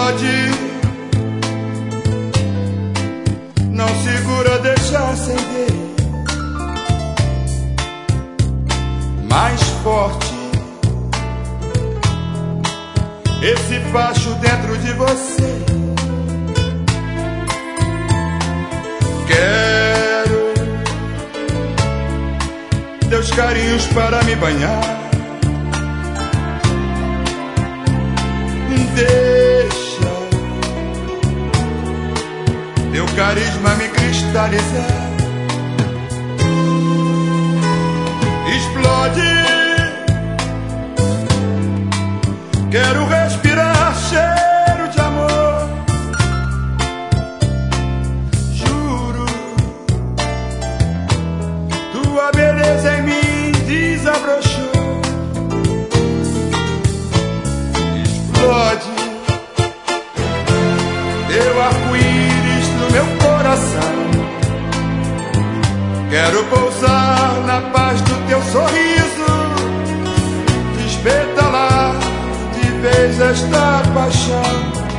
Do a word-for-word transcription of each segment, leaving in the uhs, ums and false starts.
explode. Não segura, deixa acender mais forte esse facho dentro de você. Quero teus carinhos para me banhar. Deixa teu carisma me cristalizar. Explode. Quero respirar cheiro de amor. Juro, tua beleza em mim desabrochou. Explode teu arco-íris no meu coração. Quero pousar na paz do teu sorriso, despetalar de vez esta paixão.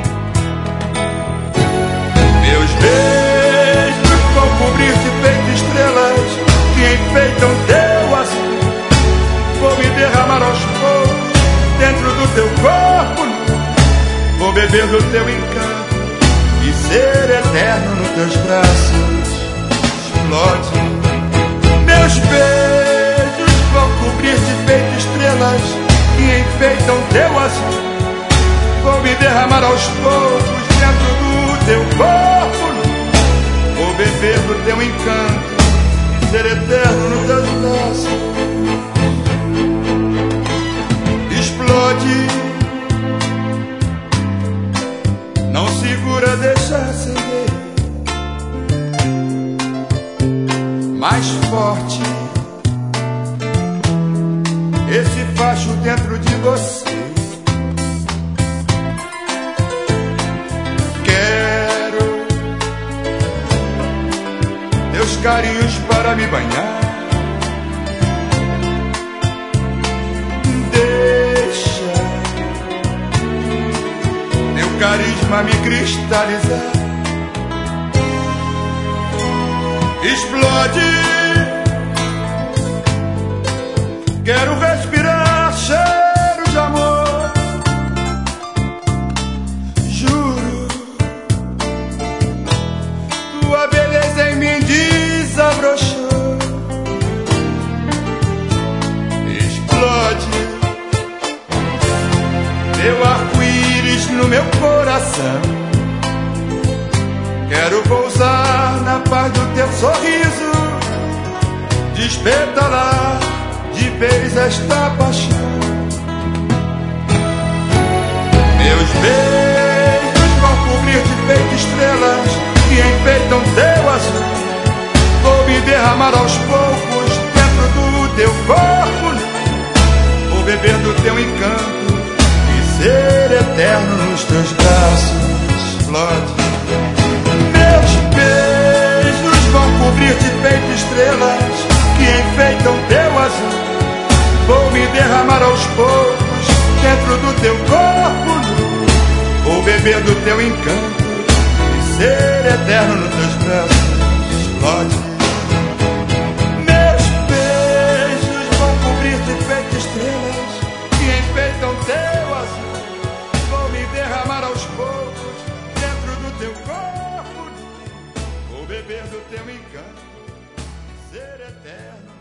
Meus beijos vão cobrir-te feito estrelas que enfeitam teu azul. Vou me derramar aos poucos dentro do teu corpo nu. Vou beber do teu encanto e ser eterno nos teus braços. Explode. Meus beijos vão cobrir-te feito estrelas que enfeitam teu azul. Vou me derramar aos poucos dentro do teu corpo nu. Vou beber do teu encanto e ser eterno nos teus braços. Explode. Não segura, deixa acender mais forte esse facho dentro de você. Quero teus carinhos para me banhar. Deixa teu carisma me cristalizar. Explode. Quero respirar cheiro de amor. Juro, tua beleza em mim desabrochou. Explode teu arco-íris no meu coração. Quero pousar na paz do teu sorriso, despetalar de vez esta paixão. Meus beijos vão cobrir-te feito estrelas que enfeitam teu azul. Vou me derramar aos poucos dentro do teu corpo. Vou beber do teu encanto e ser eterno nos teus braços. Explode. Meus beijos vão cobrir-te feito estrelas que enfeitam teu azul. Vou me derramar aos poucos dentro do teu corpo nu. Vou beber do teu encanto e ser eterno nos teus braços. Explode. Meus beijos vão cobrir-te feito estrelas que enfeitam teu azul. Vou me derramar aos poucos dentro do teu corpo nu. Vou beber do teu encanto e ser eterno.